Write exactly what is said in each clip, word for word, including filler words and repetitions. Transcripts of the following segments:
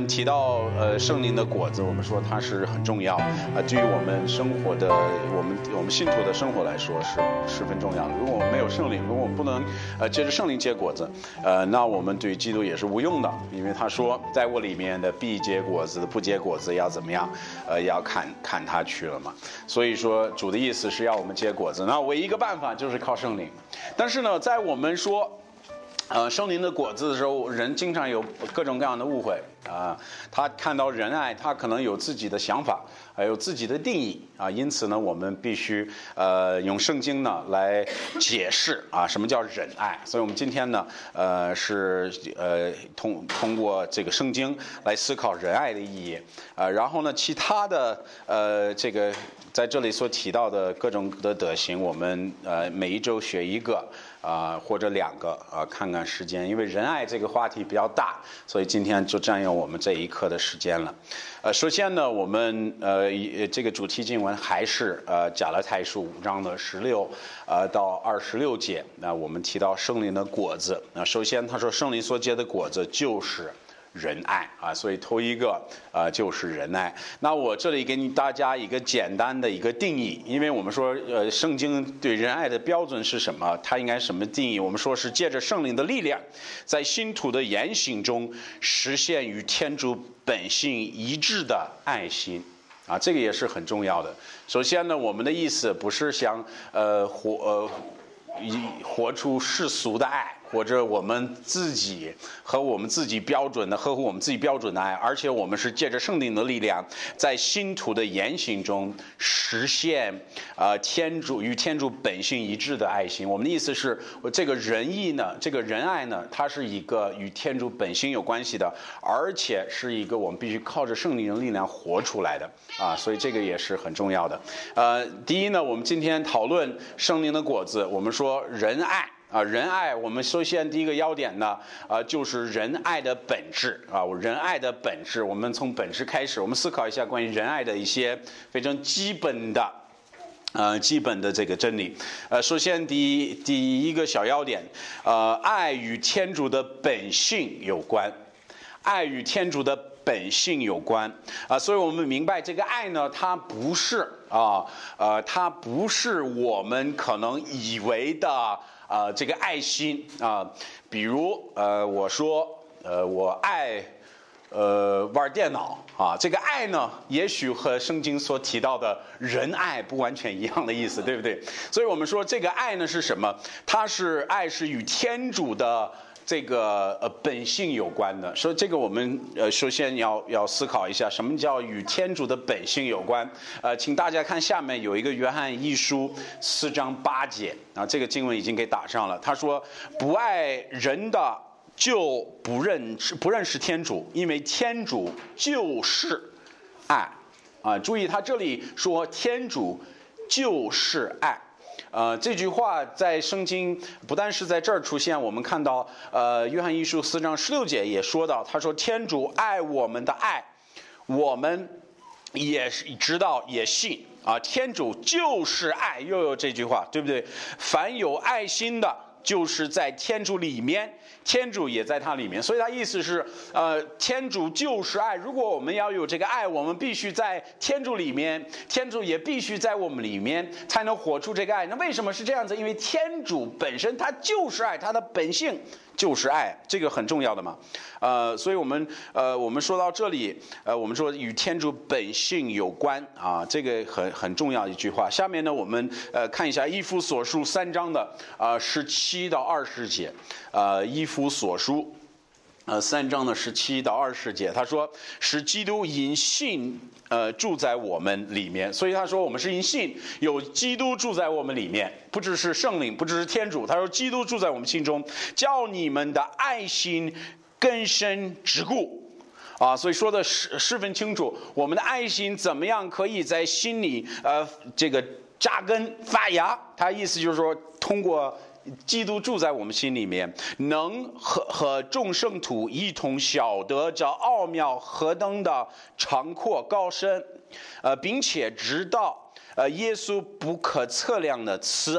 们提到呃圣灵的果子，我们说它是很重要啊、呃，对于我们生活的我们我们信徒的生活来说是十分重要的。如果我们没有圣灵，如果我们不能呃借着圣灵结果子，呃，那我们对于基督也是无用的，因为他说在我里面的必结果子，不结果子要怎么样？呃，要砍砍他去了嘛。所以说主的意思是要我们结果子，那唯一一个办法就是靠圣灵。但是呢，在我们说呃，圣灵的果子的时候，人经常有各种各样的误会啊、呃。他看到仁爱，他可能有自己的想法，还有自己的定义啊。因此呢，我们必须呃用圣经呢来解释啊什么叫仁爱。所以我们今天呢，呃是呃通通过这个圣经来思考仁爱的意义啊、呃。然后呢，其他的呃这个在这里所提到的各种的德行，我们呃每一周学一个。啊、呃，或者两个啊、呃，看看时间，因为仁爱这个话题比较大，所以今天就占用我们这一课的时间了。呃，首先呢，我们呃这个主题经文还是呃加拉太书五章的十六呃到二十六节。那我们提到圣灵的果子，那首先他说圣灵所结的果子就是仁爱啊，所以头一个啊、呃、就是仁爱。那我这里给你大家一个简单的一个定义，因为我们说呃圣经对仁爱的标准是什么？它应该什么定义？我们说是借着圣灵的力量，在信徒的言行中实现与天主本性一致的爱心啊，这个也是很重要的。首先呢，我们的意思不是想呃活呃活出世俗的爱。或者我们自己和我们自己标准的呵护我们自己标准的爱，而且我们是借着圣灵的力量，在信徒的言行中实现呃天主与天主本性一致的爱心。我们的意思是，这个仁义呢，这个仁爱呢，它是一个与天主本性有关系的，而且是一个我们必须靠着圣灵的力量活出来的啊，所以这个也是很重要的。呃，第一呢，我们今天讨论圣灵的果子，我们说仁爱。啊，仁爱，我们首先第一个要点呢，啊，就是仁爱的本质啊，仁爱的本质，我们从本质开始，我们思考一下关于仁爱的一些非常基本的，呃，基本的这个真理。呃，首先第一第一个小要点，呃，爱与天主的本性有关，爱与天主的本性有关啊，所以我们明白这个爱呢，它不是啊，呃，它不是我们可能以为的。啊、呃，这个爱心啊、呃，比如呃，我说呃，我爱呃玩电脑啊，这个爱呢，也许和圣经所提到的仁爱不完全一样的意思，对不对？所以我们说这个爱呢是什么？它是爱是与天主的这个呃本性有关的，所以这个我们呃首先要要思考一下，什么叫与天主的本性有关？呃，请大家看下面有一个约翰一书四章八节啊，这个经文已经给打上了。他说：“不爱人的就不认识不认识天主，因为天主就是爱。”啊，注意他这里说天主就是爱。呃，这句话在圣经不但是在这儿出现，我们看到，呃，约翰一书四章十六节也说到，他说天主爱我们的爱，我们也知道也信啊，天主就是爱，又有这句话，对不对？凡有爱心的，就是在天主里面，天主也在他里面，所以他意思是，呃，天主就是爱。如果我们要有这个爱，我们必须在天主里面，天主也必须在我们里面，才能活出这个爱。那为什么是这样子？因为天主本身他就是爱，他的本性就是爱，这个很重要的嘛。呃，所以我们呃，我们说到这里，呃，我们说与天主本性有关啊，这个很很重要的一句话。下面呢，我们呃看一下以弗所书三章的啊十七到二十节，呃，以弗所书。呃，三章的十七到二十节，他说使基督因信呃住在我们里面，所以他说我们是因信有基督住在我们里面，不只是圣灵，不只是天主，他说基督住在我们心中，叫你们的爱心根深蒂固。啊，所以说的十十分清楚，我们的爱心怎么样可以在心里呃这个扎根发芽？他意思就是说，通过基督住在我们心里面，能和和众圣徒一同晓得这奥妙何等的长阔高深，呃，并且知道呃耶稣不可测量的慈爱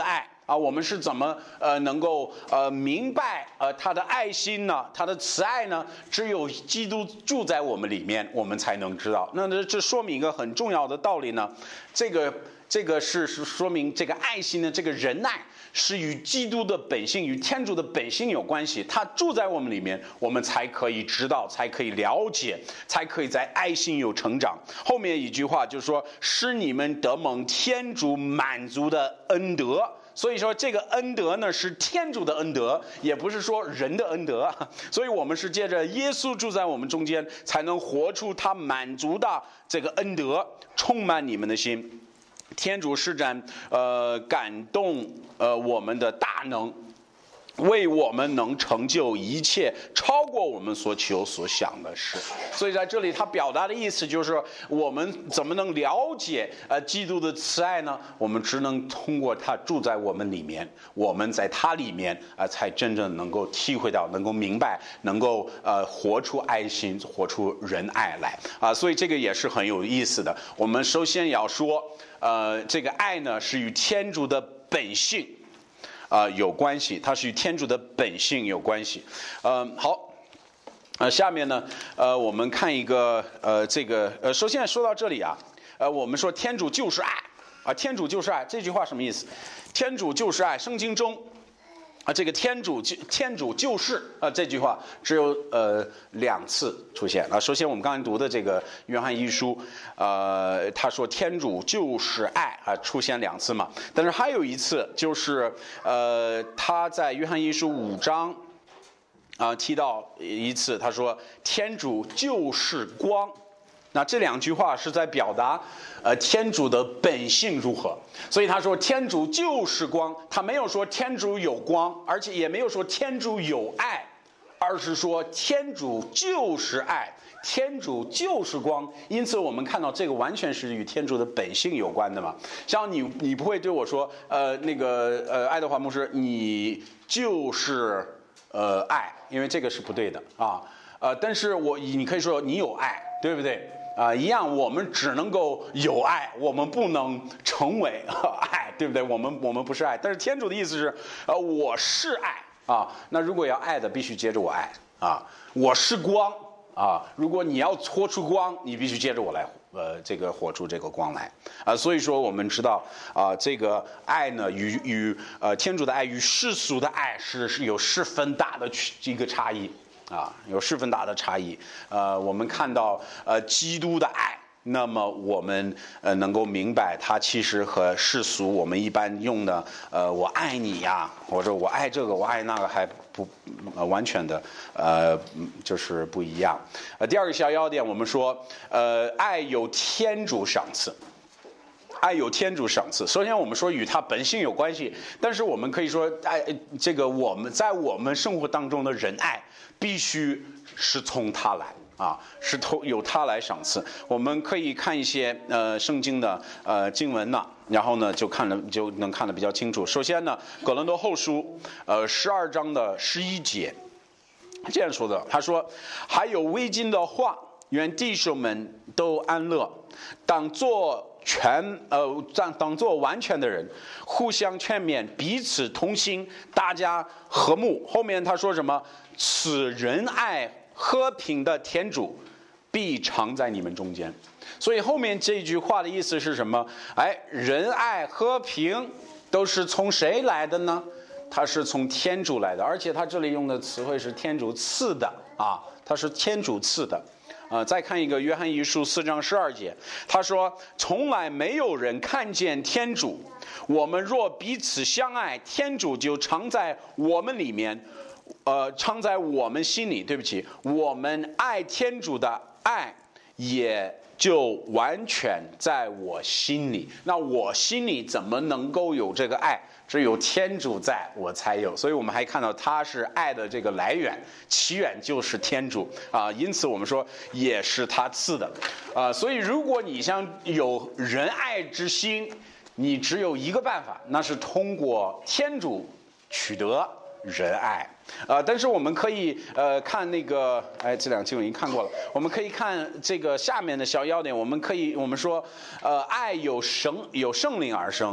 啊，我们是怎么呃能够呃明白呃他的爱心呢？他的慈爱呢？只有基督住在我们里面，我们才能知道。那这这说明一个很重要的道理呢，这个这个是是说明这个爱心的这个仁爱是与基督的本性、与天主的本性有关系。他住在我们里面，我们才可以知道，才可以了解，才可以在爱心有成长。后面一句话就是说，使你们得蒙天主满足的恩德。所以说这个恩德呢是天主的恩德，也不是说人的恩德。所以我们是借着耶稣住在我们中间，才能活出他满足的这个恩德，充满你们的心。天主施展呃感动呃我们的大能，为我们能成就一切超过我们所求所想的事。所以在这里他表达的意思就是，我们怎么能了解呃基督的慈爱呢？我们只能通过他住在我们里面，我们在他里面啊、呃，才真正能够体会到，能够明白，能够呃活出爱心，活出仁爱来啊、呃。所以这个也是很有意思的。我们首先要说，呃，这个爱呢是与天主的本性啊、呃、有关系，它是与天主的本性有关系。呃，好，呃，下面呢，呃，我们看一个呃这个呃，首先说到这里啊，呃，我们说天主就是爱啊，天主就是爱这句话什么意思？天主就是爱，圣经中。啊，这个天主就天主就是啊，这句话只有呃两次出现啊。首先我们刚才读的这个约翰一书，呃，他说天主就是爱啊，出现两次嘛。但是还有一次就是呃他在约翰一书五章啊、呃、提到一次，他说天主就是光。那这两句话是在表达，呃，天主的本性如何。所以他说天主就是光，他没有说天主有光，而且也没有说天主有爱，而是说天主就是爱，天主就是光。因此我们看到这个完全是与天主的本性有关的嘛。像你，你不会对我说，呃，那个，呃，爱德华牧师，你就是呃爱，因为这个是不对的啊。呃，但是我你可以说你有爱，对不对？啊、呃，一样，我们只能够有爱，我们不能成为、呃、爱，对不对？我们我们不是爱，但是天主的意思是，呃，我是爱啊。那如果要爱的，必须接着我爱啊。我是光啊，如果你要活出光，你必须接着我来，呃，这个活出这个光来啊。所以说，我们知道啊、呃，这个爱呢，与与呃天主的爱与世俗的爱是是有十分大的一个差异。啊，有十分大的差异。呃，我们看到呃基督的爱，那么我们呃能够明白，它其实和世俗我们一般用的呃我爱你呀，或者我爱这个我爱那个还不、呃、完全的呃就是不一样。呃，第二个小要点，我们说呃爱有天主赏赐。爱有天主赏赐。首先，我们说与它本性有关系，但是我们可以说，爱这个我们在我们生活当中的仁爱，必须是从他来啊，是从由他来赏赐。我们可以看一些呃圣经的呃经文呢，然后呢就看了就能看得比较清楚。首先呢，哥林多后书呃十二章的十一节这样说的，他说：“还有未尽的话，愿弟兄们都安乐，当作。”全呃当当做完全的人，互相劝勉，彼此同心，大家和睦。后面他说什么？此仁爱和平的天主必常在你们中间。所以后面这句话的意思是什么？哎，仁爱和平都是从谁来的呢？它是从天主来的，而且他这里用的词汇是天主赐的啊，它是天主赐的。呃，再看一个约翰一书四章十二节，他说：“从来没有人看见天主，我们若彼此相爱，天主就常在我们里面，呃，常在我们心里。对不起，我们爱天主的爱也就完全在我心里。那我心里怎么能够有这个爱？只有天主在我才有。所以我们还看到他是爱的这个来源，起源就是天主啊。因此我们说也是他赐的啊。所以如果你想有仁爱之心，你只有一个办法，那是通过天主取得仁爱。呃，但是我们可以呃看那个，哎，这两经我已经看过了。我们可以看这个下面的小要点，我们可以我们说，呃，爱有圣有圣灵而生，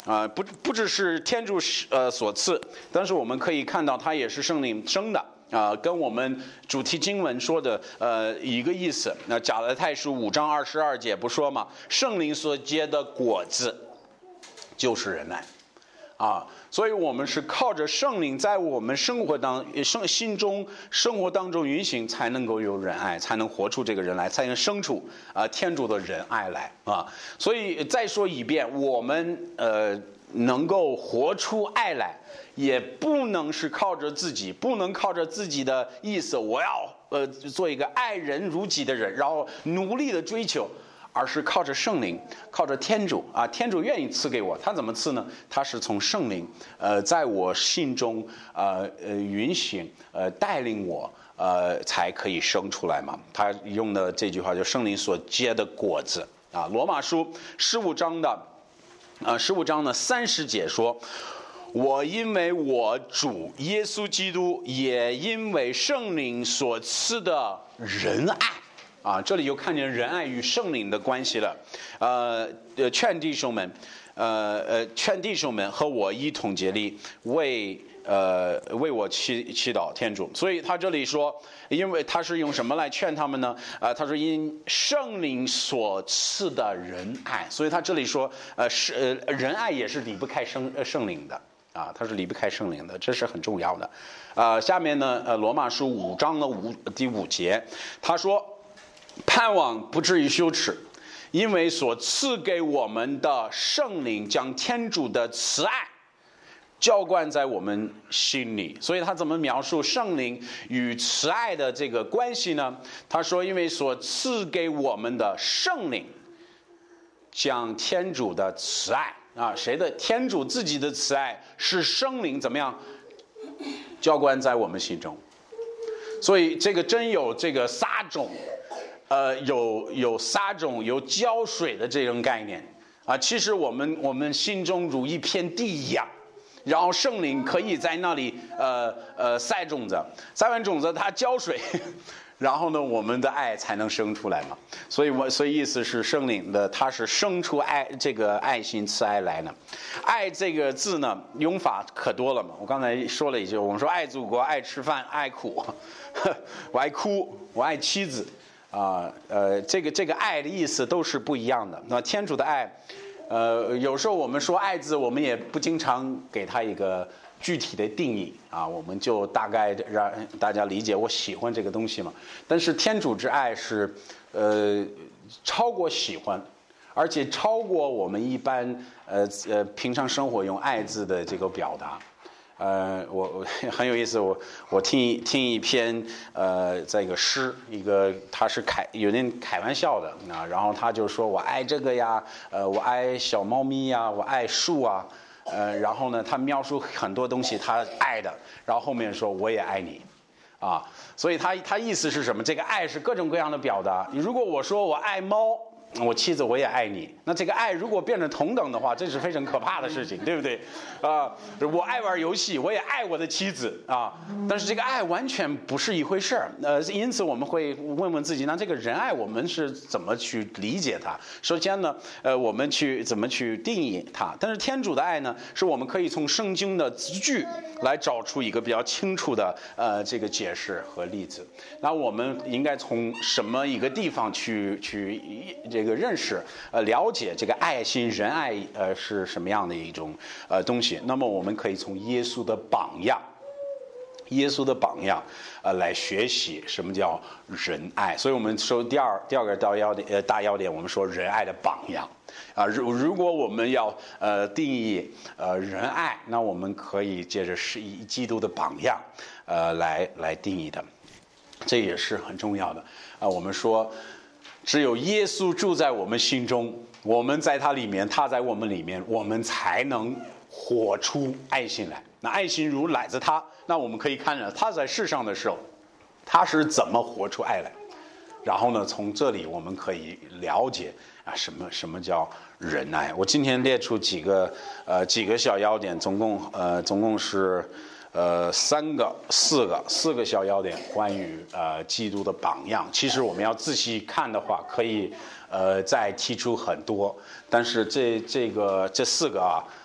啊、呃，不不只是天主呃所赐，但是我们可以看到它也是圣灵生的啊、呃，跟我们主题经文说的呃一个意思。那加拉太书五章二十二节不说吗？圣灵所结的果子就是仁爱。啊，所以我们是靠着圣灵在我们生活当生心中生活当中运行，才能够有仁爱，才能活出这个人来，才能生出啊、呃、天主的仁爱来啊。所以再说一遍，我们呃能够活出爱来，也不能是靠着自己，不能靠着自己的意思，我要呃做一个爱人如己的人，然后努力的追求。而是靠着圣灵，靠着天主啊，天主愿意赐给我，他怎么赐呢？他是从圣灵，呃，在我心中，呃呃运行，呃带领我，呃才可以生出来嘛。他用的这句话就圣灵所结的果子啊。罗马书十五章的，啊十五章的三十节说。我因为我主耶稣基督，也因为圣灵所赐的仁爱。啊，这里又看见仁爱与圣灵的关系了，呃，呃，劝弟兄们，呃呃，劝弟兄们和我一同竭力为呃为我祈祈祷天主。所以他这里说，因为他是用什么来劝他们呢？啊、呃，他说因圣灵所赐的仁爱，所以他这里说，呃是呃仁爱也是离不开圣呃圣灵的。啊，它是离不开圣灵的，这是很重要的。呃，下面呢，呃，罗马书五章的五第五节，他说。盼望不至于羞耻，因为所赐给我们的圣灵将天主的慈爱浇灌在我们心里。所以他怎么描述圣灵与慈爱的这个关系呢？他说因为所赐给我们的圣灵将天主的慈爱啊，谁的？天主自己的慈爱是圣灵怎么样浇灌在我们心中。所以这个真有这个撒种呃，有有撒种、有浇水的这种概念啊，其实我们我们心中如一片地一样，然后圣灵可以在那里呃呃撒种子，撒完种子它浇水，然后呢，我们的爱才能生出来嘛。所以我所以意思是圣灵的，它是生出爱这个爱心慈爱来呢。爱这个字呢，用法可多了嘛。我刚才说了一句，我们说爱祖国、爱吃饭、爱苦，我爱哭，我爱妻子。啊，呃，这个这个爱的意思都是不一样的。那天主的爱，呃，有时候我们说爱字，我们也不经常给它一个具体的定义啊，我们就大概让大家理解我喜欢这个东西嘛。但是天主之爱是，呃，超过喜欢，而且超过我们一般呃呃平常生活用爱字的这个表达。呃，我我很有意思，我我听听一篇呃这个诗，一个他是开有点开玩笑的啊，然后他就说我爱这个呀，呃，我爱小猫咪呀，我爱树啊，呃，然后呢，他描述很多东西他爱的，然后后面说我也爱你，啊，所以他他意思是什么？这个爱是各种各样的表达。如果我说我爱猫。我妻子我也爱你，那这个爱如果变成同等的话，这是非常可怕的事情，对不对？啊、呃，我爱玩游戏，我也爱我的妻子啊，但是这个爱完全不是一回事儿。呃，因此我们会问问自己，那这个仁爱我们是怎么去理解它？首先呢，呃，我们去怎么去定义它？但是天主的爱呢，是我们可以从圣经的字句来找出一个比较清楚的呃这个解释和例子。那我们应该从什么一个地方去去这个？这个认识，呃，了解这个爱心、仁爱，呃，是什么样的一种呃东西？那么我们可以从耶稣的榜样，耶稣的榜样，呃，来学习什么叫仁爱。所以我们说第二第二个大要点，呃，大要点，我们说仁爱的榜样。啊，如如果我们要呃定义呃仁爱，那我们可以借着是以基督的榜样，呃，来来定义的，这也是很重要的。啊、呃，我们说。只有耶稣住在我们心中，我们在他里面，他在我们里面，我们才能活出爱心来。那爱心如来自他，那我们可以看着他在世上的时候，他是怎么活出爱来。然后呢，从这里我们可以了解啊，什么什么叫仁爱。我今天列出几个呃几个小要点，总共呃总共是。呃，三个、四个、四个小要点，关于呃基督的榜样。其实我们要仔细看的话，可以呃再提出很多，但是这这个这四个啊，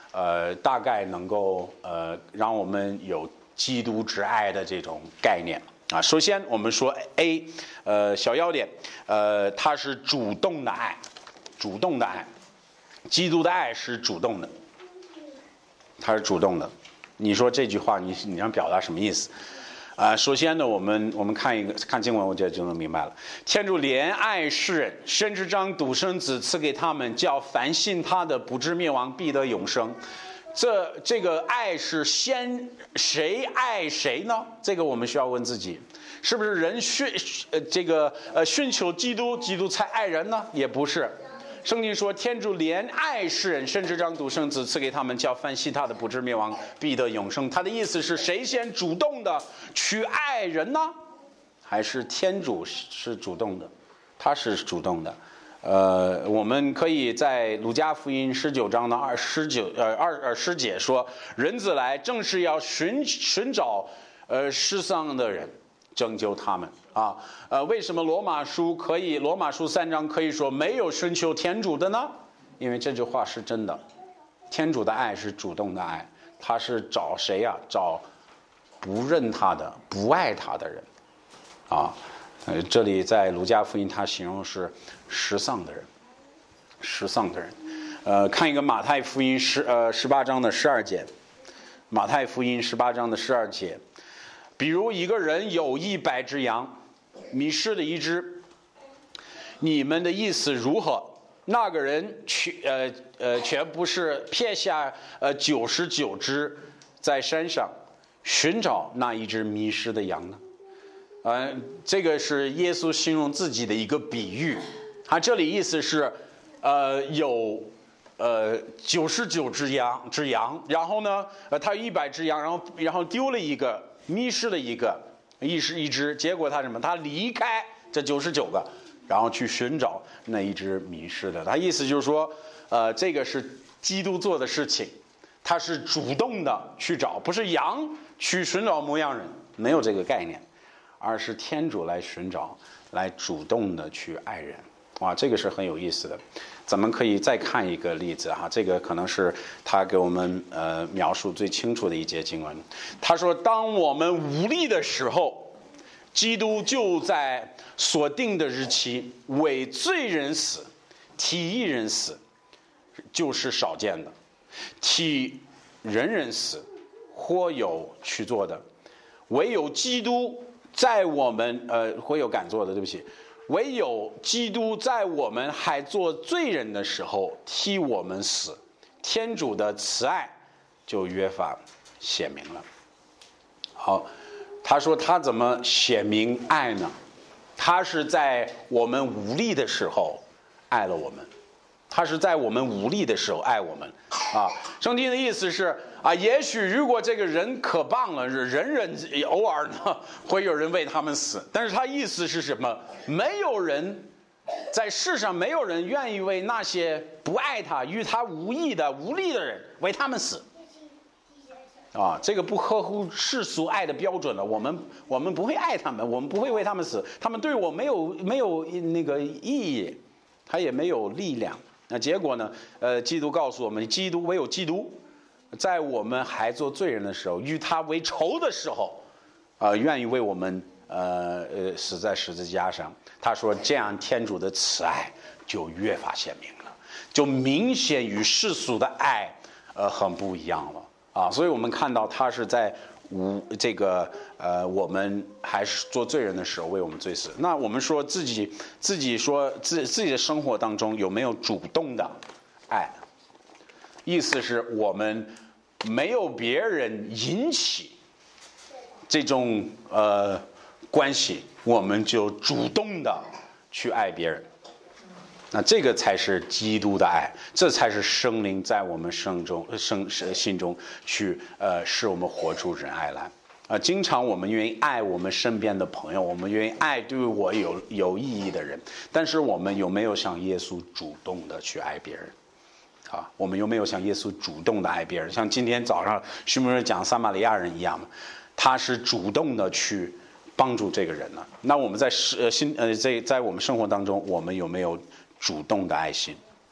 呃，大概能够呃让我们有基督之爱的这种概念啊。首先我们说 A， 呃，小要点，呃，它是主动的爱，主动的爱，基督的爱是主动的，它是主动的。你说这句话，你你想表达什么意思？啊、呃，首先呢，我们我们看一个看经文，我觉得就能明白了。天主怜爱世人，甚至将独生子赐给他们，叫凡信他的不至灭亡，必得永生。这这个爱是先谁爱谁呢？这个我们需要问自己，是不是人寻呃这个呃寻求基督，基督才爱人呢？也不是。圣经说，天主怜爱世人，甚至将独生子赐给他们，叫凡信他的不至灭亡，必得永生。他的意思是谁先主动的去爱人呢？还是天主是主动的？他是主动的。呃，我们可以在路加福音十九章的二十九呃二二十节说，人子来正是要寻寻找呃失丧的人，拯救他们啊。呃，为什么罗马书可以罗马书三章可以说没有寻求天主的呢？因为这句话是真的，天主的爱是主动的爱，他是找谁呀、啊？找不认他的、不爱他的人啊。呃，这里在路加福音，他形容是失丧的人，失丧的人。呃，看一个马太福音十呃十八章的十二节，马太福音十八章的十二节，比如一个人有一百只羊，迷失了一只，你们的意思如何？那个人却呃呃却不是撇下呃九十九只在山上寻找那一只迷失的羊呢？呃，这个是耶稣形容自己的一个比喻，他这里意思是，呃，有呃九十九只羊，只羊，然后呢，呃，他有一百只羊，然后然后丢了一个，迷失了一个，一失一只，结果他什么？他离开这九十九个，然后去寻找那一只迷失的。他意思就是说，呃，这个是基督做的事情，他是主动的去找，不是羊去寻找牧羊人，没有这个概念。而是天主来寻找，来主动的去爱人，哇，这个是很有意思的。咱们可以再看一个例子哈，这个可能是他给我们呃描述最清楚的一节经文。他说，当我们无力的时候，基督就在所定的日期为罪人死，替义人死，就是少见的；替人人死，或有去做的，唯有基督。在我们呃会有敢做的，对不起，唯有基督在我们还做罪人的时候替我们死，天主的慈爱就越发显明了。好，他说他怎么显明爱呢？他是在我们无力的时候爱了我们，他是在我们无力的时候爱我们啊。圣经的意思是啊，也许如果这个人可棒了，人人偶尔呢会有人为他们死，但是他意思是什么？没有人在世上，没有人愿意为那些不爱他、与他无益的、无力的人为他们死。啊，这个不合乎世俗爱的标准了。我们我们不会爱他们，我们不会为他们死，他们对我没有没有那个意义，他也没有力量。那结果呢？呃，基督告诉我们，基督唯有基督。在我们还做罪人的时候，与他为仇的时候，啊、呃，愿意为我们呃呃死在十字架上。他说，这样天主的慈爱就越发显明了，就明显与世俗的爱呃很不一样了啊。所以我们看到他是在无这个呃我们还是做罪人的时候为我们罪死。那我们说自己自己说自自己的生活当中有没有主动的爱？意思是我们没有别人引起这种呃关系，我们就主动的去爱别人。那这个才是基督的爱，这才是圣灵在我们生中生心中去呃使我们活出仁爱来。啊、呃，经常我们愿意爱我们身边的朋友，我们愿意爱对我有有意义的人，但是我们有没有像耶稣主动的去爱别人？啊，我们有没有像耶稣主动的爱别人？像今天早上徐牧师讲撒玛利亚人一样，他是主动的去帮助这个人呢？那我们在呃心呃在在我们生活当中，我们有没有主动的爱心？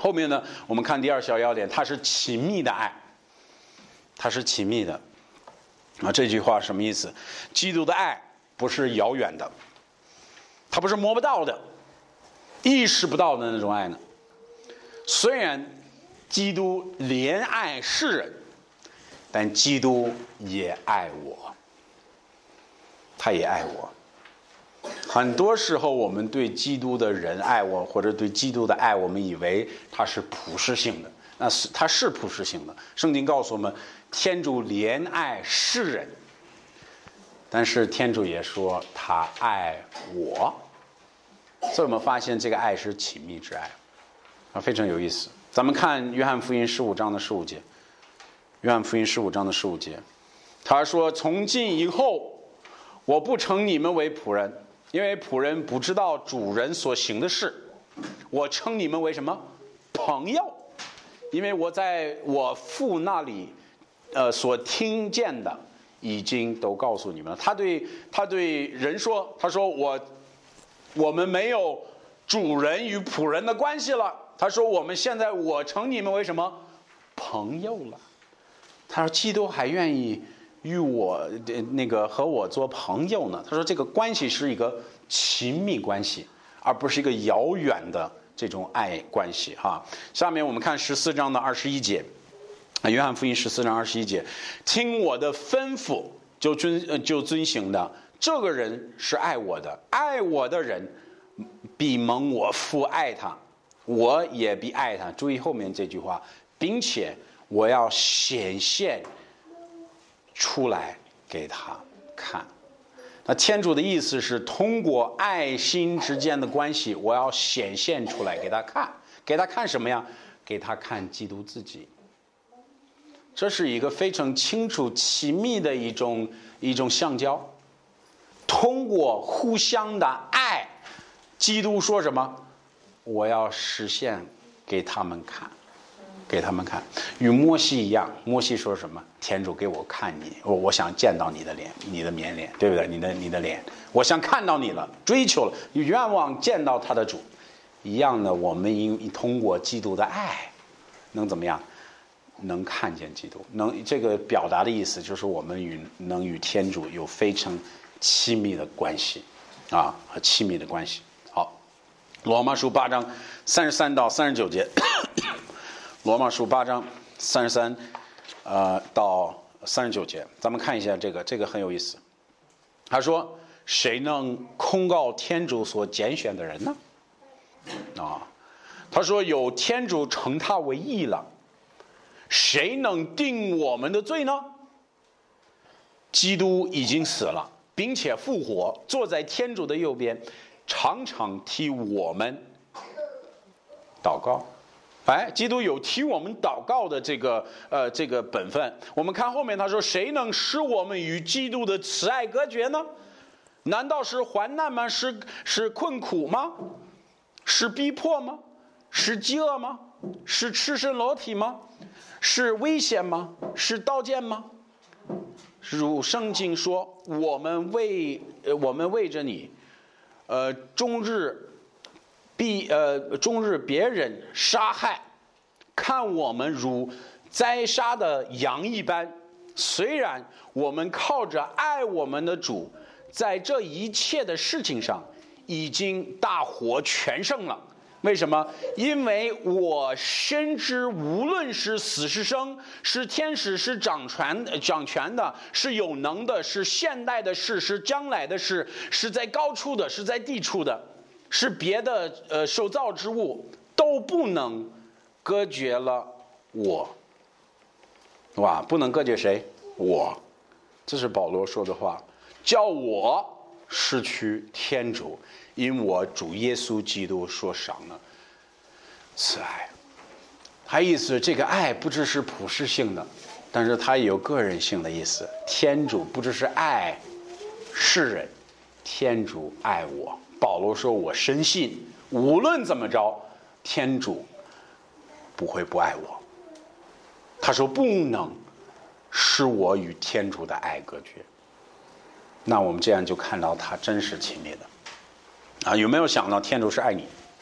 后面呢，我们看第二小要点，它是亲密的爱，它是亲密的。啊，这句话什么意思？基督的爱不是遥远的，它不是摸不到的，意识不到的那种爱呢。虽然基督怜爱世人，但基督也爱我，他也爱我。很多时候我们对基督的人爱我，或者对基督的爱，我们以为它是普世性的，那是它是普世性的。圣经告诉我们，天主怜爱世人，但是天主也说他爱我，所以我们发现这个爱是亲密之爱啊，非常有意思。咱们看约翰福音十五章的十五节，约翰福音十五章的十五节，他说：“从今以后，我不称你们为仆人。”因为仆人不知道主人所行的事，我称你们为什么？朋友。因为我在我父那里，呃，所听见的，已经都告诉你们了。他对他对人说，他说我，我们没有主人与仆人的关系了。他说我们现在我称你们为什么？朋友了。他说基督还愿意与我那个和我做朋友呢。他说这个关系是一个亲密关系，而不是一个遥远的这种爱关系哈。下面我们看十四章的二十一节，约翰福音十四章二十一节，听我的吩咐就遵就遵行的，这个人是爱我的，爱我的人必蒙我父爱他，我也必爱他。注意后面这句话，并且我要显现出来给他看。那天主的意思是通过爱心之间的关系，我要显现出来给他看。给他看什么呀？给他看基督自己。这是一个非常清楚亲密的一种一种相交。通过互相的爱，基督说什么？我要实现给他们看。给他们看，与摩西一样。摩西说什么？天主给我看你，我我想见到你的脸，你的面脸，对不对？你的你的脸，我想看到你了，追求了，愿望见到他的主。一样的，我们因通过基督的爱，能怎么样？能看见基督，能这个表达的意思就是我们与能与天主有非常亲密的关系，啊，和亲密的关系。好，罗马书八章三十三到三十九节。罗马书八章三十三，呃到三十九节，咱们看一下这个，这个很有意思。他说：“谁能控告天主所拣选的人呢？”啊，他说：“有天主称他为义了，谁能定我们的罪呢？基督已经死了，并且复活，坐在天主的右边，常常替我们祷告。”哎，基督有替我们祷告的这个呃这个本分。我们看后面他说：“谁能使我们与基督的慈爱隔绝呢？难道是患难吗？是是困苦吗？是逼迫吗？是饥饿吗？是赤身裸体吗？是危险吗？是刀剑吗？”如圣经说：“我们为呃我们为着你，呃终日。”必呃终日别人杀害，看我们如宰杀的羊一般。虽然我们靠着爱我们的主，在这一切的事情上已经大获全胜了。为什么？因为我深知，无论是死是生，是天使，是掌权掌权的，是有能的，是现代的事，是将来的事，是在高处的，是在低处的，是别的呃受造之物，都不能隔绝了我。哇，不能隔绝谁？我。这是保罗说的话，叫我失去天主，因我主耶稣基督所赏的慈爱。他意思这个爱不只是普世性的，但是它也有个人性的意思。天主不只是爱世人，天主爱我。保罗说，我深信无论怎么着，天主不会不爱我。他说不能使我与天主的爱隔绝。那我们这样就看到他真实亲密的啊，有没有想到天主是爱你啊？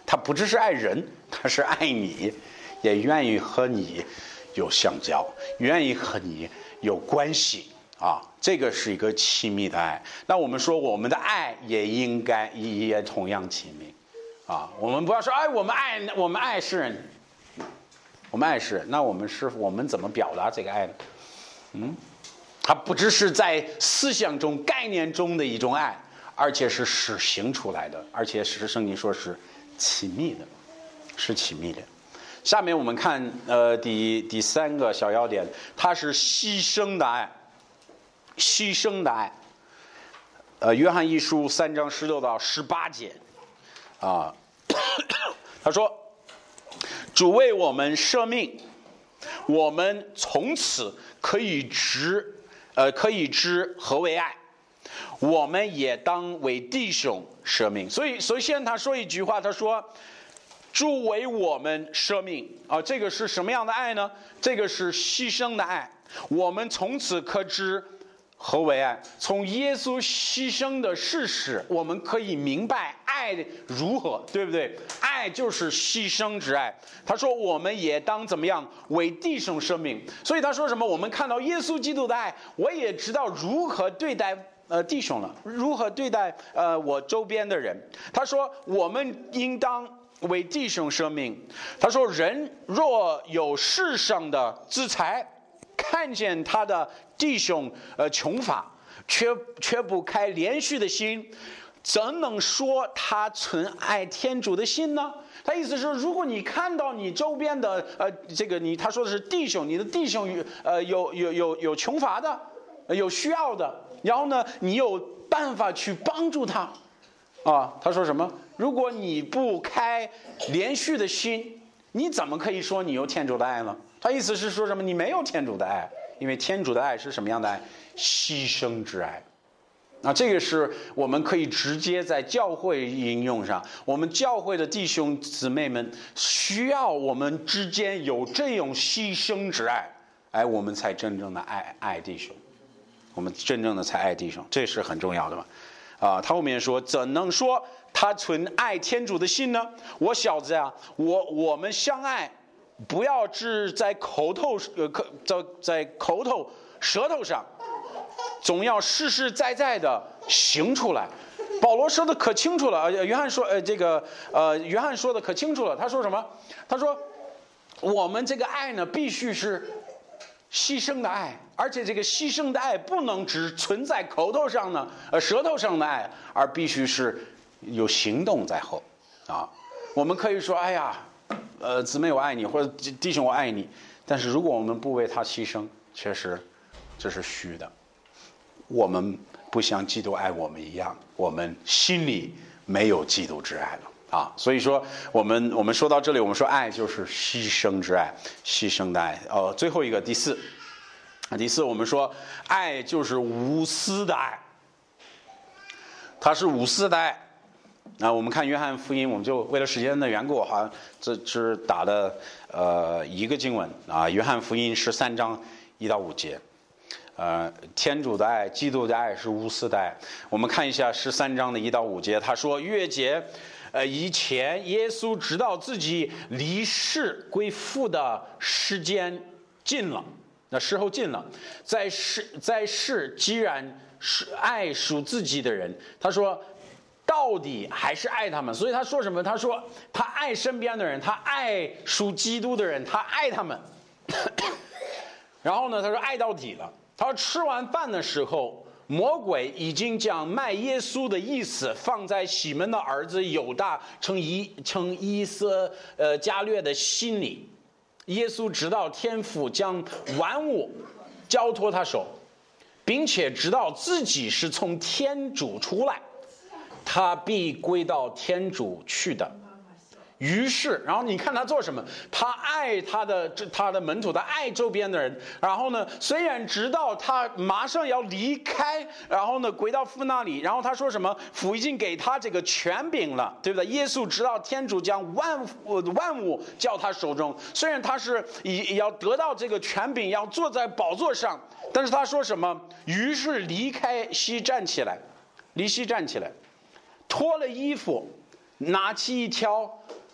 他不只是爱人，他是爱你，也愿意和你有相交，愿意和你有关系啊。这个是一个亲密的爱。那我们说我们的爱也应该也同样亲密啊。我们不要说哎，我们爱我们爱世人，我们爱世人，那我们是我们怎么表达这个爱呢？嗯，它不只是在思想中、概念中的一种爱，而且是实行出来的，而且是圣经说是亲密的，是亲密的。下面我们看呃第第三个小要点，它是牺牲的爱，牺牲的爱。呃，约翰一书三章十六到十八节，啊，他说：“主为我们舍命，我们从此可以知，呃，可以知何为爱。我们也当为弟兄舍命。”所以，首先他说一句话，他说：“主为我们舍命啊，这个是什么样的爱呢？这个是牺牲的爱。我们从此可知何为爱。从耶稣牺牲的事实，我们可以明白爱如何，对不对？爱就是牺牲之爱。他说我们也当怎么样为弟兄舍命。所以他说什么？我们看到耶稣基督的爱，我也知道如何对待呃弟兄了，如何对待呃我周边的人。他说我们应当为弟兄舍命。他说人若有世上的资财，看见他的弟兄呃穷乏，却却不开连续的心，怎能说他存爱天主的心呢？他意思是，如果你看到你周边的呃这个你他说的是弟兄，你的弟兄呃有有有有穷乏的，有需要的，然后呢你有办法去帮助他啊。他说什么？如果你不开连续的心，你怎么可以说你有天主的爱呢？他意思是说什么？你没有天主的爱，因为天主的爱是什么样的爱？牺牲之爱。那这个是我们可以直接在教会应用上，我们教会的弟兄姊妹们需要我们之间有这种牺牲之爱，哎，我们才真正的爱爱弟兄，我们真正的才爱弟兄，这是很重要的嘛。啊，他后面说，怎能说他存爱天主的心呢？我小子呀，我我们相爱，不要只在口头呃口在在口头舌头上，总要实实在在的行出来。保罗说的可清楚了，约翰说呃这个呃约翰说的可清楚了。他说什么？他说我们这个爱呢，必须是牺牲的爱，而且这个牺牲的爱不能只存在口头上呢，呃舌头上的爱，而必须是有行动在后啊。我们可以说，哎呀，呃姊妹我爱你，或者弟兄我爱你，但是如果我们不为他牺牲，确实这是虚的。我们不像基督爱我们一样，我们心里没有基督之爱了。啊，所以说我们我们说到这里，我们说爱就是牺牲之爱，牺牲的爱。哦，最后一个第四，第四我们说爱就是无私的爱，它是无私的爱。那我们看约翰福音，我们就为了时间的缘故，好像这只打的呃一个经文啊，约翰福音十三章一到五节。呃，天主的爱，基督的爱是无私的爱。我们看一下十三章的一到五节，他说月节。呃，以前耶稣知道自己离世归父的时间近了，那时候近了，在世在世既然是爱属自己的人，他说到底还是爱他们。所以他说什么？他说他爱身边的人，他爱属基督的人，他爱他们。然后呢，他说爱到底了。他说吃完饭的时候，魔鬼已经将卖耶稣的意思放在西门的儿子犹大称以称以色呃加略的心里。耶稣知道天父将万物交托他手，并且知道自己是从天主出来，他必归到天主去的。于是，然后你看他做什么？他爱他的他的门徒，他爱周边的人。然后呢，虽然知道他马上要离开，然后呢归到父那里，然后他说什么？父已经给他这个权柄了，对不对？耶稣知道天主将万万物交他手中，虽然他是也要得到这个权柄，要坐在宝座上，但是他说什么？于是离开西站起来，离西站起来，脱了衣服，拿起一条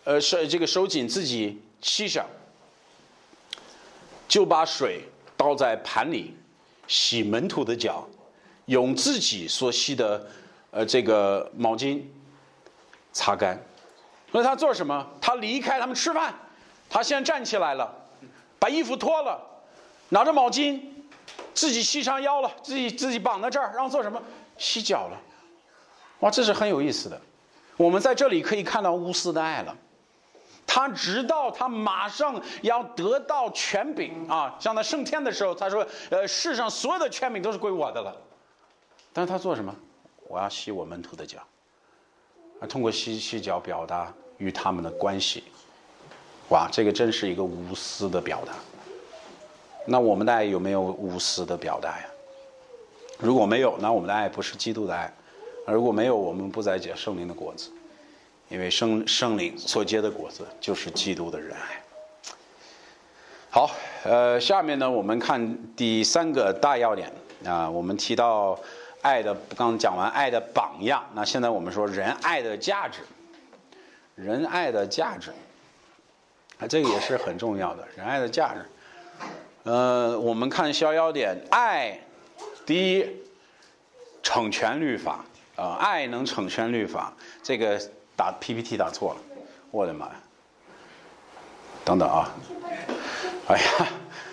呃，手这个手紧自己系上，就把水倒在盘里，洗门徒的脚，用自己所系的呃这个毛巾擦干。所以他做什么？他离开他们吃饭，他先站起来了，把衣服脱了，拿着毛巾，自己系上腰了，自己自己绑在这儿，然后做什么？洗脚了。哇，这是很有意思的。我们在这里可以看到无私的爱了。他直到他马上要得到权柄啊，像他升天的时候，他说：“呃，世上所有的权柄都是归我的了。”但是他做什么？我要洗我门徒的脚，啊，通过洗洗脚表达与他们的关系。哇，这个真是一个无私的表达。那我们的爱有没有无私的表达呀？如果没有，那我们的爱不是基督的爱；如果没有，我们不再结圣灵的果子。因为圣圣灵所结的果子就是基督的仁爱。好，呃，下面呢，我们看第三个大要点啊、呃，我们提到爱的，刚讲完爱的榜样，那现在我们说仁爱的价值，仁爱的价值，啊，这个也是很重要的，仁爱的价值。呃，我们看小要点，爱，第一，成全律法啊、呃，爱能成全律法，这个。打 P P T 打错了，我的妈呀！等等啊，哎呀，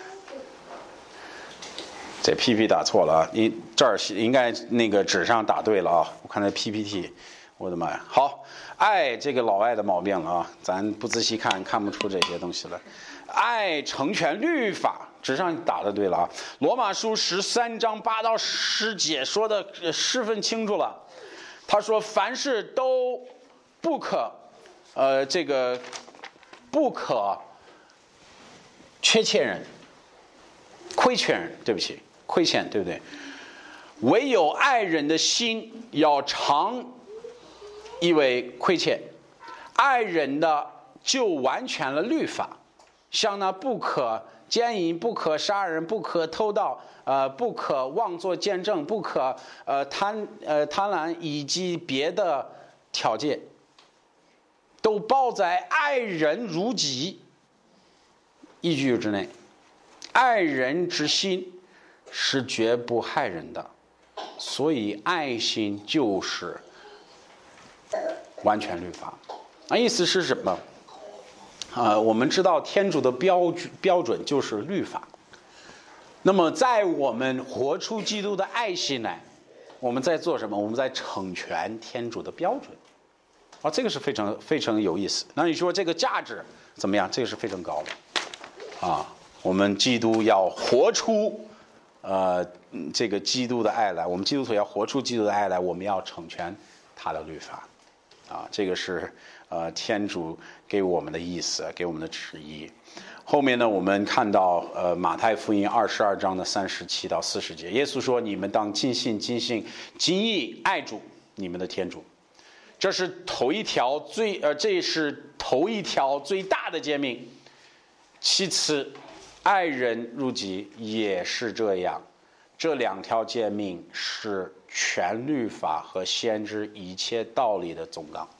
这 P P T 打错了啊！你这儿应该那个纸上打对了啊！我看这 P P T， 我的妈呀！好，爱这个老爱的毛病了啊，咱不仔细看看不出这些东西来。爱成全律法，纸上打的对了啊！罗马书十三章八到十节说的十分清楚了，他说凡事都。不可，呃，这个不可缺欠人，亏欠人，对不起，亏欠，对不对？唯有爱人的心要常以为亏欠，爱人的就完全了律法，像那不可奸淫、不可杀人、不可偷盗、呃，不可妄作见证、不可呃贪呃贪婪以及别的条件。都包在爱人如己一句之内。爱人之心是绝不害人的，所以爱心就是完全律法。那意思是什么？啊、呃，我们知道天主的标标准就是律法。那么在我们活出基督的爱心来，我们在做什么？我们在成全天主的标准。啊，这个是非常非常有意思。那你说这个价值怎么样？这个是非常高的，啊，我们基督要活出，呃，这个基督的爱来。我们基督徒要活出基督的爱来，我们要成全他的律法，啊，这个是呃天主给我们的意思，给我们的旨意。后面呢，我们看到呃马太福音二十二章的三十七到四十节，耶稣说：“你们当尽心、尽性、尽意爱主你们的天主。”这是头一条最呃，这是头一条最大的诫命。其次，爱人如己也是这样。这两条诫命是全律法和先知一切道理的总纲。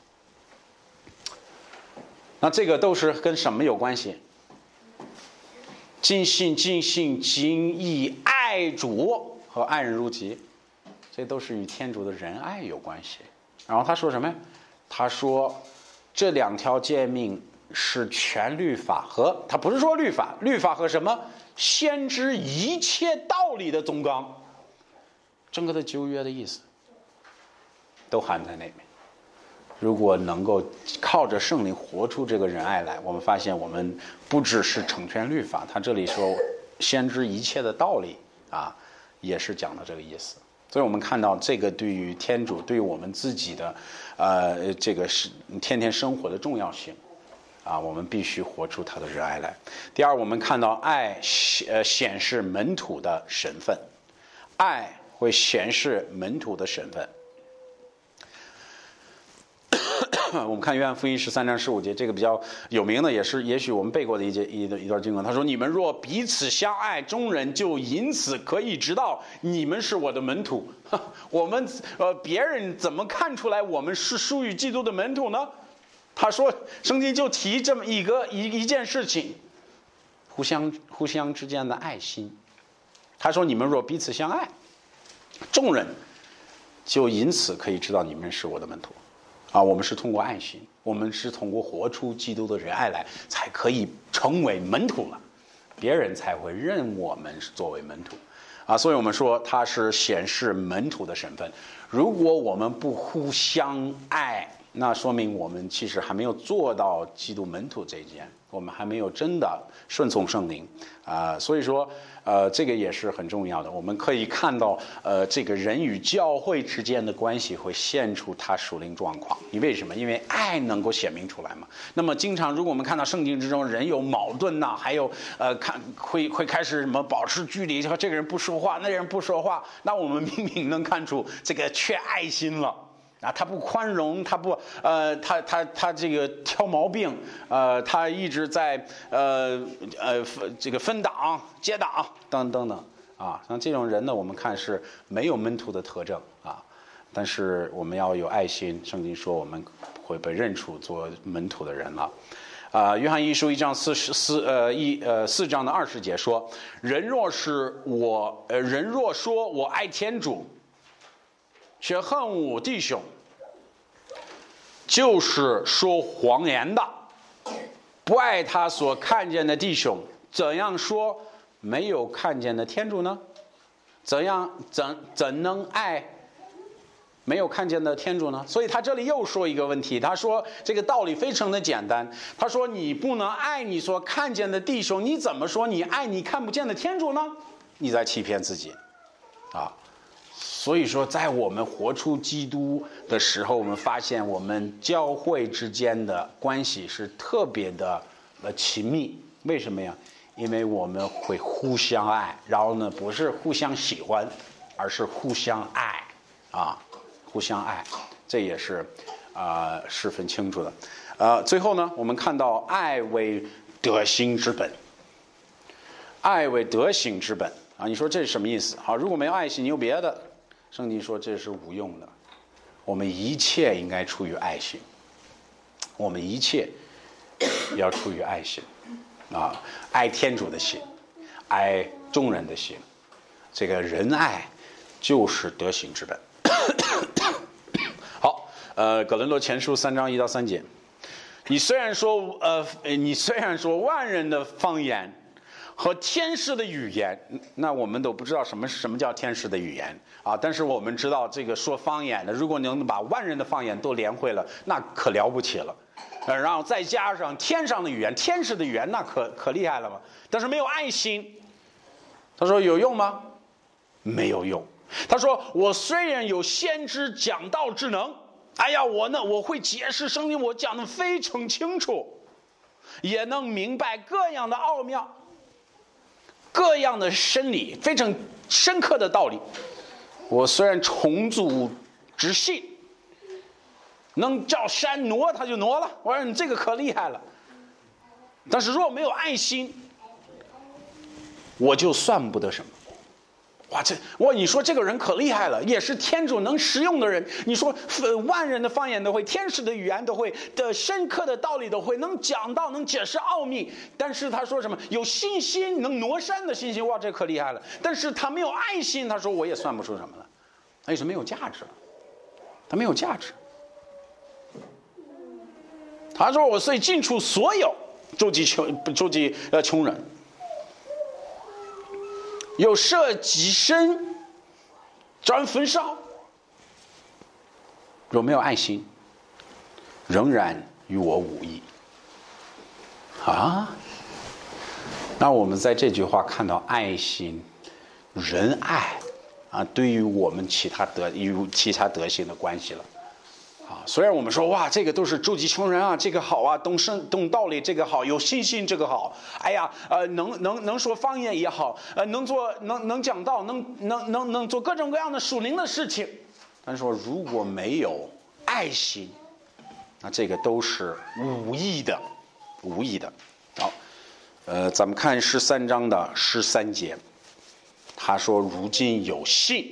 那这个都是跟什么有关系？尽心、尽性、尽意爱主和爱人如己，这都是与天主的仁爱有关系。然后他说什么呀？他说这两条诫命是全律法和，他不是说律法，律法和什么？先知一切道理的总纲，整个的旧约的意思都含在那边。如果能够靠着圣灵活出这个仁爱来，我们发现我们不只是成全律法，他这里说先知一切的道理啊，也是讲的这个意思。所以我们看到这个对于天主，对于我们自己的，呃，这个是天天生活的重要性，啊，我们必须活出他的仁爱来。第二，我们看到爱呃显示门徒的身份，爱会显示门徒的身份。我们看约翰福音十三章十五节，这个比较有名的，也是也许我们背过的一节一一段经文。他说：“你们若彼此相爱，众人就因此可以知道你们是我的门徒。”我们呃，别人怎么看出来我们是属于基督的门徒呢？ 他说，圣经就提这么一个一一件事情，互相互相之间的爱心。他说，你们若彼此相爱，众人就因此可以知道你们是我的门徒。啊，我们是通过爱心，我们是通过活出基督的仁爱来，才可以成为门徒了，别人才会认我们是作为门徒。啊，所以我们说他是显示门徒的身份。如果我们不互相爱，那说明我们其实还没有做到基督门徒这一件，我们还没有真的顺从圣灵啊、呃。所以说，呃，这个也是很重要的。我们可以看到，呃，这个人与教会之间的关系会现出他属灵状况。因为什么？因为爱能够显明出来嘛。那么，经常如果我们看到圣经之中人有矛盾呐、啊，还有呃，看会会开始什么保持距离，和这个人不说话，那个人不说话，那我们明明能看出这个缺爱心了。啊，他不宽容，他不，呃，他他他这个挑毛病，呃，他一直在呃呃这个分党、结党等等等啊，像这种人呢，我们看是没有门徒的特征啊，但是我们要有爱心，圣经说我们会被认出做门徒的人了。啊，约翰一书一章四十四呃一呃四章的二十节说，人若是我呃人若说我爱天主，却恨我弟兄，就是说谎言的。不爱他所看见的弟兄，怎样说没有看见的天主呢？怎样怎怎能爱没有看见的天主呢？所以他这里又说一个问题，他说这个道理非常的简单。他说你不能爱你所看见的弟兄，你怎么说你爱你看不见的天主呢？你在欺骗自己啊！所以说，在我们活出基督的时候，我们发现我们教会之间的关系是特别的呃亲密。为什么呀？因为我们会互相爱，然后呢，不是互相喜欢，而是互相爱啊，互相爱，这也是啊、呃、十分清楚的。呃，最后呢，我们看到爱为德行之本，爱为德行之本啊。你说这是什么意思？好，如果没有爱心，你有别的。圣经说这是无用的，我们一切应该出于爱心，我们一切要出于爱心啊，爱天主的心，爱众人的心，这个仁爱就是德行之本。好，呃，哥林多前书三章一到三节，你虽然说呃，你虽然说万人的方言和天使的语言，那我们都不知道什么什么叫天使的语言啊！但是我们知道这个说方言的，如果能把万人的方言都连会了，那可了不起了。呃，然后再加上天上的语言，天使的语言，那可可厉害了嘛！但是没有爱心，他说有用吗？没有用。他说我虽然有先知讲道之能，哎呀，我呢我会解释圣经，我讲的非常清楚，也能明白各样的奥妙。各样的真理，非常深刻的道理，我虽然重组之信，能叫山挪它就挪了，我说你这个可厉害了。但是若没有爱心，我就算不得什么。哇，这哇，你说这个人可厉害了，也是天主能使用的人。你说万人的方言都会，天使的语言都会，的深刻的道理都会，能讲道，能解释奥秘。但是他说什么？有信心，能挪山的信心，哇，这可厉害了。但是他没有爱心，他说我也算不出什么了，那就是没有价值，他没有价值。他说我所以尽出所有，周济穷，周济呃穷人。有舍己身，招人焚烧。若没有爱心，仍然与我无益。啊，那我们在这句话看到爱心、仁爱啊，对于我们其他德与其他德行的关系了。啊，虽然我们说哇，这个都是周济穷人啊，这个好啊，懂生懂道理这个好，有信心这个好，哎呀，呃，能能能说方言也好，呃，能做能能讲道，能能能能做各种各样的属灵的事情，但是说如果没有爱心，那这个都是无益的，无益的。好，呃，咱们看十三章的十三节，他说：如今有信，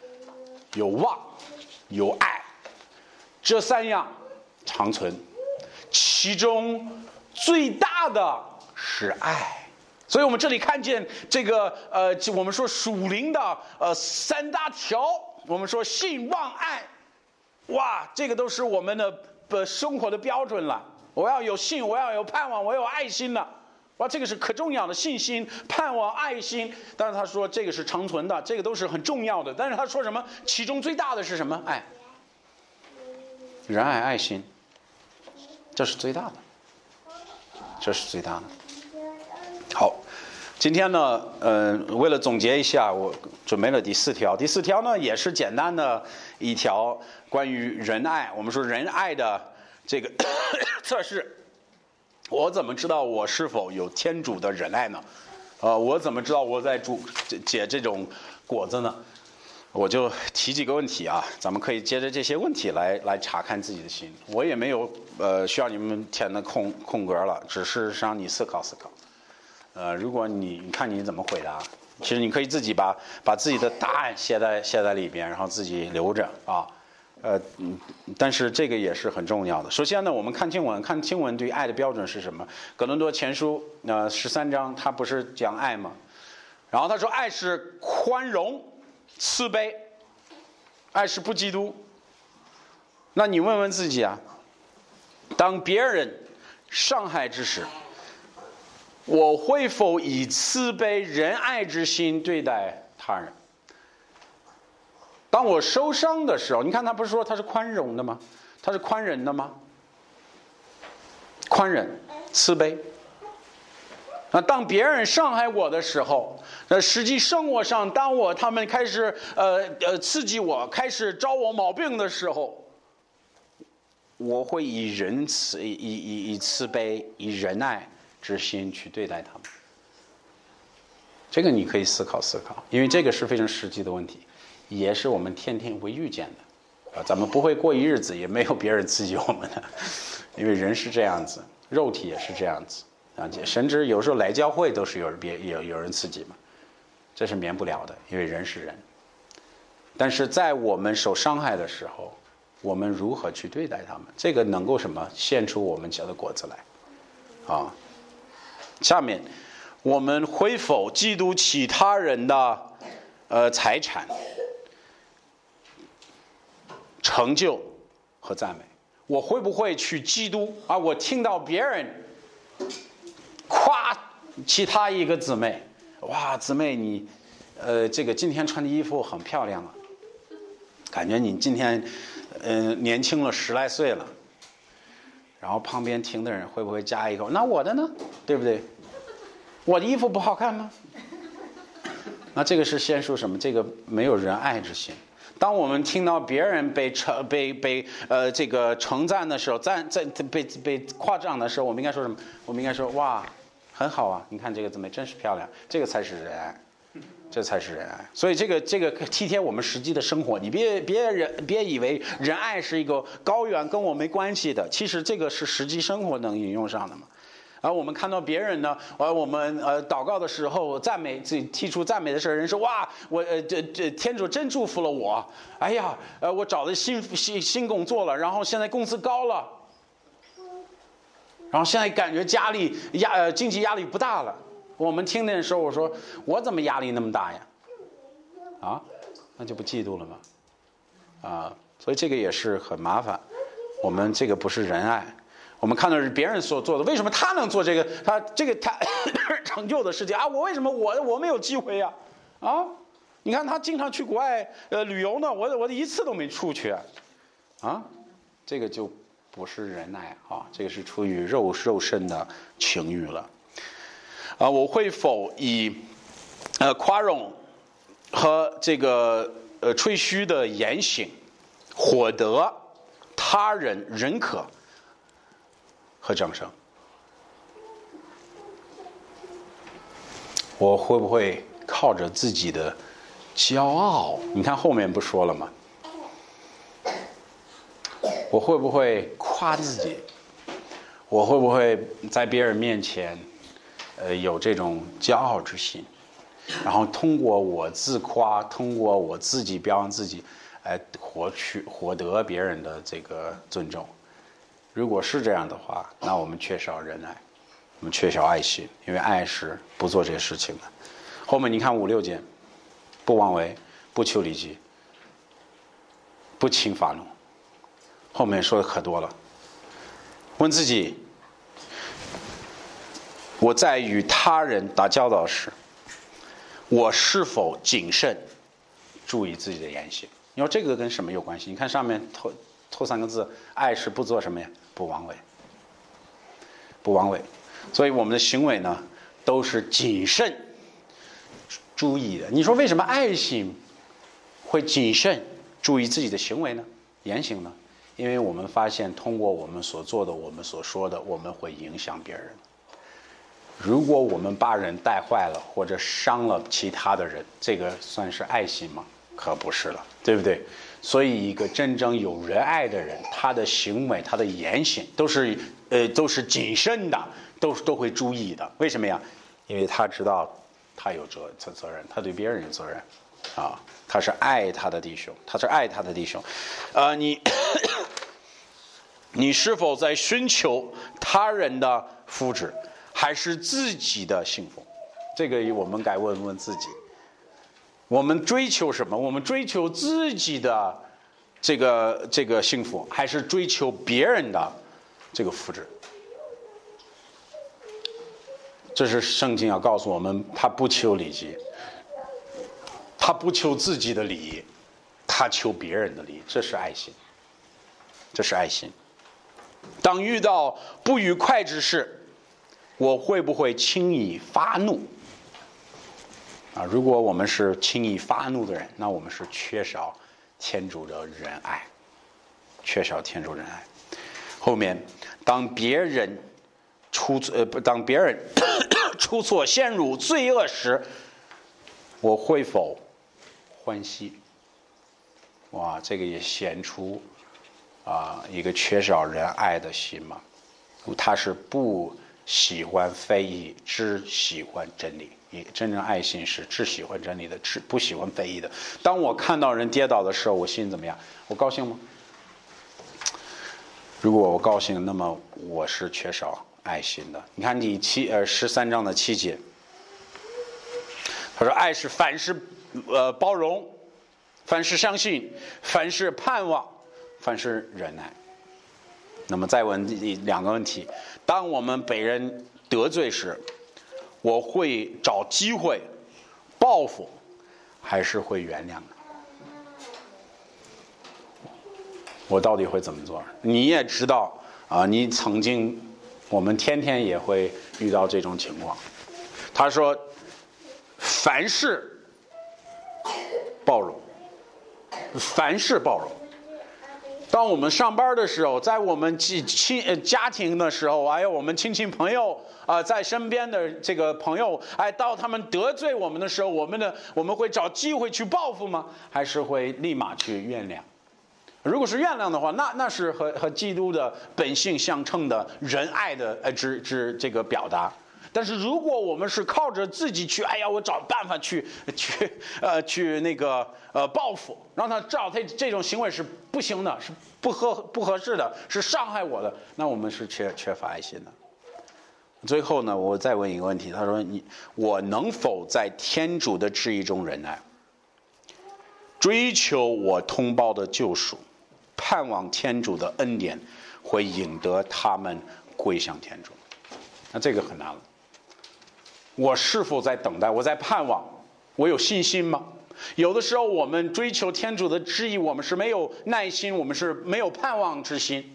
有望，有爱。这三样长存， 其中最大的是爱。所以我们这里看见这个呃，我们说属灵的呃三大条，我们说信望爱，哇，这个都是我们的呃生活的标准了。我要有信，我要有盼望，我有爱心了。哇，这个是可重要的，信心、盼望、爱心。但是他说这个是长存的，这个都是很重要的。但是他说什么？其中最大的是什么？爱，仁爱、爱心，这是最大的，这是最大的。好，今天呢，呃，为了总结一下，我准备了第四条。第四条呢，也是简单的一条关于仁爱。我们说仁爱的这个测试。我怎么知道我是否有天主的仁爱呢？呃，我怎么知道我在主结这种果子呢？我就提几个问题啊，咱们可以接着这些问题来来查看自己的心。我也没有呃需要你们填的空空格了，只是让你思考思考。呃，如果你你看你怎么回答，其实你可以自己把把自己的答案写在写在里边，然后自己留着啊。呃，嗯，但是这个也是很重要的。首先呢，我们看经文，看经文对爱的标准是什么？哥林多前书呃十三章，他不是讲爱吗？然后他说，爱是宽容、慈悲，爱是不嫉妒。那你问问自己啊，当别人伤害之时，我会否以慈悲仁爱之心对待他人？当我受伤的时候，你看他不是说他是宽容的吗？他是宽仁的吗？宽仁、慈悲。那当别人伤害我的时候，那实际生活上，当我他们开始呃呃刺激我，开始找我毛病的时候，我会以仁慈、以以以慈悲、以仁爱之心去对待他们。这个你可以思考思考，因为这个是非常实际的问题。也是我们天天会遇见的，啊，咱们不会过一日子也没有别人刺激我们的，因为人是这样子，肉体也是这样子啊，甚至有时候来教会都是有人别有有人刺激嘛，这是免不了的，因为人是人。但是在我们受伤害的时候，我们如何去对待他们？这个能够什么献出我们结的果子来啊？下面我们会否嫉妒其他人的呃财产？成就和赞美，我会不会去嫉妒啊？我听到别人夸其他一个姊妹，哇，姊妹你，呃，这个今天穿的衣服很漂亮啊，感觉你今天，呃，年轻了十来岁了。然后旁边听的人会不会加一口？那我的呢？对不对？我的衣服不好看吗？那这个是先说什么？这个没有仁爱之心。当我们听到别人被称被被呃这个称赞的时候，赞赞被被夸奖的时候，我们应该说什么？我们应该说哇，很好啊！你看这个姊妹真是漂亮，这个才是仁爱，这才是仁爱。所以这个这个体贴我们实际的生活，你别别人别以为仁爱是一个高远跟我没关系的，其实这个是实际生活能应用上的嘛。而我们看到别人呢，呃，我们呃祷告的时候赞美自己，提出赞美的事，人说哇，我呃这这天主真祝福了我，哎呀，呃我找了新新新工作了，然后现在工资高了，然后现在感觉家里压呃经济压力不大了。我们听的时候，我说我怎么压力那么大呀？啊，那就不嫉妒了吗？啊，所以这个也是很麻烦。我们这个不是仁爱。我们看到是别人所做的，为什么他能做这个？他这个他成就的事情啊，我为什么我我没有机会呀？啊，你看他经常去国外呃旅游呢，我我一次都没出去，啊，这个就不是仁爱啊，这个是出于肉肉身的情欲了。啊，我会否以呃夸荣和这个呃吹嘘的言行，获得他人认可和掌声？我会不会靠着自己的骄傲？你看后面不说了吗？我会不会夸自己？我会不会在别人面前，呃，有这种骄傲之心？然后通过我自夸，通过我自己表扬自己，来获取获得别人的这个尊重。 如果是这样的话，那我们缺少仁爱，我们缺少爱心，因为爱是不做这些事情的。后面你看五六节，不妄为，不求利己，不轻发怒，后面说的可多了。问自己，我在与他人打交道时，我是否谨慎，注意自己的言行？你说这个跟什么有关系？你看上面头头三个字，爱是不做什么呀？不妄为，不妄为。所以我们的行为呢，都是谨慎、注意的。你说为什么爱心会谨慎、注意自己的行为呢？言行呢？因为我们发现，通过我们所做的、我们所说的，我们会影响别人。如果我们把人带坏了，或者伤了其他的人，这个算是爱心吗？可不是了，对不对？所以，一个真正有仁爱的人，他的行为、他的言行都是呃都是谨慎的，都都会注意的。为什么呀？因为他知道他有责责责任，他对别人有责任，啊，他是爱他的弟兄，他是爱他的弟兄。呃，你你是否在寻求他人的福祉，还是自己的幸福？这个我们该问问自己。我们追求什么？我们追求自己的这个这个幸福，还是追求别人的这个福祉？这是圣经要告诉我们，他不求利己，他不求自己的利益，他求别人的利益，这是爱心，这是爱心。当遇到不愉快之事，我会不会轻易发怒？啊，如果我们是轻易发怒的人，那我们是缺少天主的仁爱，缺少天主仁爱。后面，当别人出呃不，当别人出错陷入罪恶时，我会否欢喜？哇，这个也显出啊一个缺少仁爱的心嘛。他是不喜欢非议，只喜欢真理。真正爱心是只喜欢真理的，只不喜欢非议的。当我看到人跌倒的时候，我心里怎么样？我高兴吗？如果我高兴，那么我是缺少爱心的。你看第七呃十三章的七节，他说：“爱是凡事呃包容，凡事相信，凡事盼望，凡事忍耐。”那么再问两个问题：当我们被人得罪时，我会找机会报复，还是会原谅的？我到底会怎么做？你也知道啊，你曾经，我们天天也会遇到这种情况。他说，凡事包容，凡事包容。当我们上班的时候，在我们亲家庭的时候，还有我们亲戚朋友啊、呃，在身边的这个朋友，哎，到他们得罪我们的时候，我们的我们会找机会去报复吗？还是会立马去原谅？如果是原谅的话，那那是和和基督的本性相称的仁爱的呃之之这个表达。但是如果我们是靠着自己去，哎呀，我找办法去去呃去那个呃报复，让他知道他这种行为是不行的，是不合不合适的，是伤害我的，那我们是缺缺乏爱心的。最后呢，我再问一个问题，他说你我能否在天主的旨意中忍耐，追求我同胞的救赎，盼望天主的恩典会引得他们归向天主？那这个很难了。我是否在等待？我在盼望？我有信心吗？有的时候我们追求天主的旨意，我们是没有耐心，我们是没有盼望之心。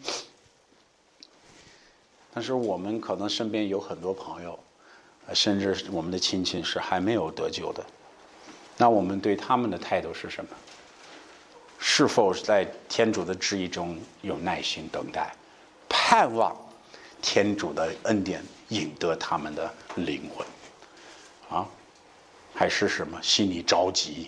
但是我们可能身边有很多朋友，甚至我们的亲戚是还没有得救的。那我们对他们的态度是什么？是否在天主的旨意中有耐心等待，盼望天主的恩典引得他们的灵魂？啊，还是什么心里着急，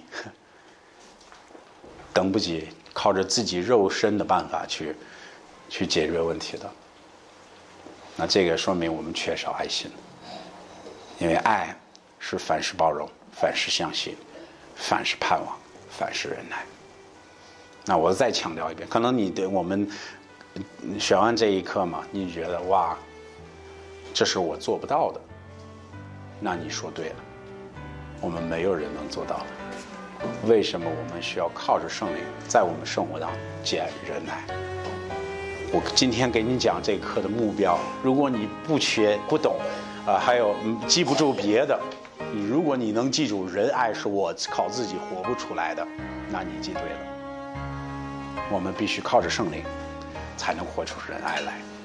等不及，靠着自己肉身的办法去去解决问题的？那这个说明我们缺少爱心，因为爱是凡事包容，凡事相信，凡事盼望，凡事忍耐。那我再强调一遍，可能你对我们学完这一课嘛，你觉得哇，这是我做不到的，那你说对了，我们没有人能做到的。为什么我们需要靠着圣灵在我们生活当中结忍耐？我今天给你讲这课的目标，如果你不缺不懂，啊、呃，还有记不住别的，你如果你能记住仁爱是我靠自己活不出来的，那你记对了。我们必须靠着圣灵，才能活出仁爱来。